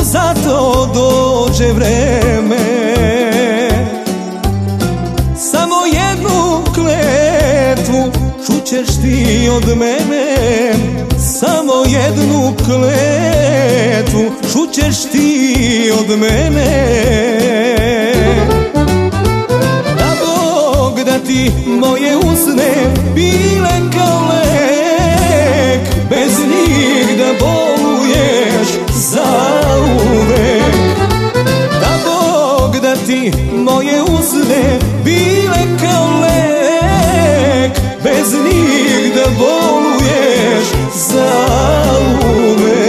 zato dođe vreme. Samo jednu kletvu čućeš ti od mene, samo jednu kletvu čućeš ti od mene. Da Bog da ti moje usne bile kao lek, bez njih da boluješ zauvek. Da Bog da ti moje usne bile kao lek, bez njih da boluješ zauvek.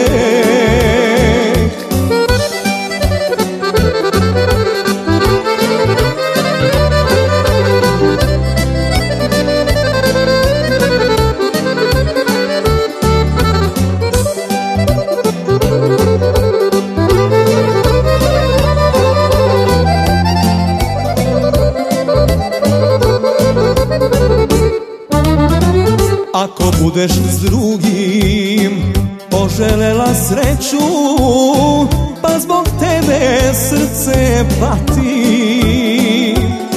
Ako budeš s drugim poželela sreću, pa zbog tebe srce pati,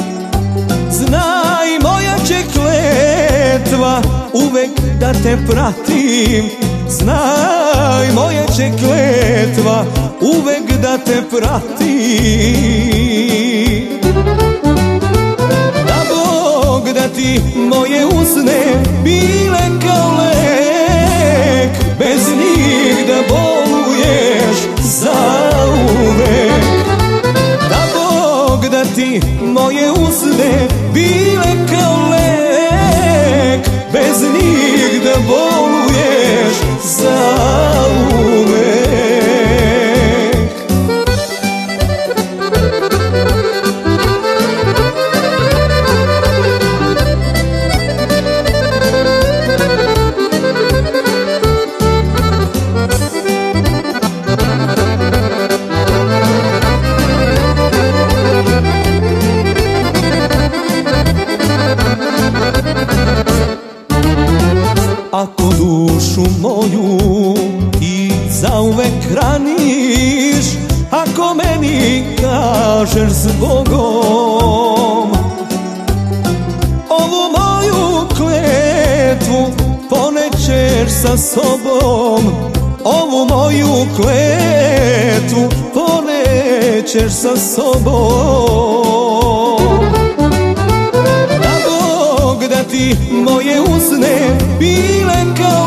znaj moja će kletva uvek da te pratim. Znaj moja će kletva uvek da te prati. Da Bog da ti moje usne bile kao lek, bez njih da boluješ zauvek. Da Bog da ti moje usne bile kao lek, bez njih da boluješ zauvek. Ako dušu moju ti zauvek hraniš, ako meni kažeš zbogom, ovu moju kletvu ponećeš sa sobom. Ovu moju kletvu ponećeš sa sobom. Da Bog da ti moje usne bile kao